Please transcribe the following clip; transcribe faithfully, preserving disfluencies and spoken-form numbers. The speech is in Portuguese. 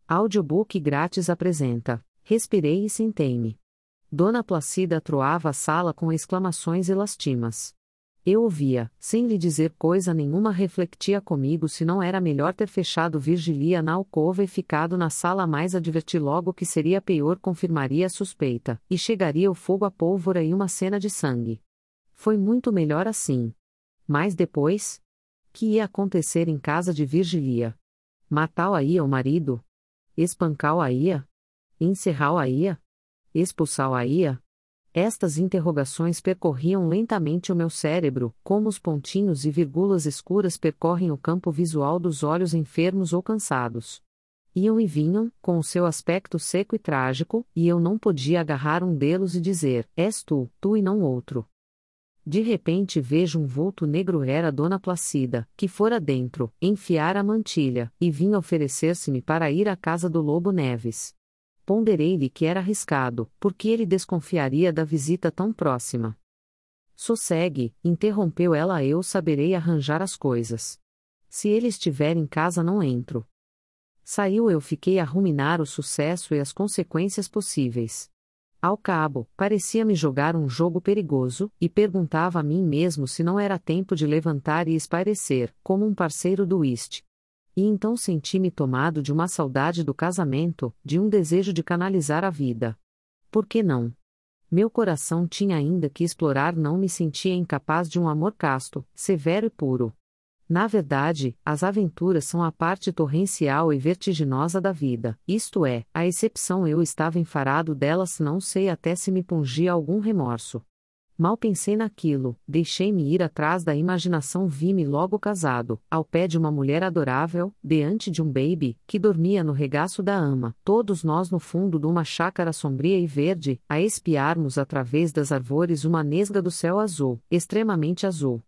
Audiobook grátis apresenta Respirei e Sentei-me. Dona Placida troava a sala com exclamações e lastimas. Eu ouvia, sem lhe dizer coisa nenhuma, refletia comigo se não era melhor ter fechado Virgilia na alcova e ficado na sala, mas adverti logo que seria pior, confirmaria a suspeita, e chegaria o fogo, a pólvora e uma cena de sangue. Foi muito melhor assim. Mas depois? Que ia acontecer em casa de Virgilia? Matá-la ia o marido? Espancá-la ia? Encerrá-la ia? Expulsá-la ia? Estas interrogações percorriam lentamente o meu cérebro, como os pontinhos e vírgulas escuras percorrem o campo visual dos olhos enfermos ou cansados. Iam e vinham, com o seu aspecto seco e trágico, e eu não podia agarrar um deles e dizer: és tu, tu e não outro. De repente vejo um vulto negro. Era Dona Placida, que fora dentro, enfiar a mantilha, e vinha oferecer-se-me para ir à casa do Lobo Neves. Ponderei-lhe que era arriscado, porque ele desconfiaria da visita tão próxima. Sossegue, interrompeu ela, eu saberei arranjar as coisas. Se ele estiver em casa, não entro. Saiu. Eu fiquei a ruminar o sucesso e as consequências possíveis. Ao cabo, parecia-me jogar um jogo perigoso, e perguntava a mim mesmo se não era tempo de levantar e espairecer, como um parceiro do uísque. E então senti-me tomado de uma saudade do casamento, de um desejo de canalizar a vida. Por que não? Meu coração tinha ainda que explorar, não me sentia incapaz de um amor casto, severo e puro. Na verdade, as aventuras são a parte torrencial e vertiginosa da vida, isto é, a exceção. Eu estava enfarado delas, não sei até se me pungia algum remorso. Mal pensei naquilo, deixei-me ir atrás da imaginação, vi-me logo casado, ao pé de uma mulher adorável, diante de um baby, que dormia no regaço da ama, todos nós no fundo de uma chácara sombria e verde, a espiarmos através das árvores uma nesga do céu azul, extremamente azul.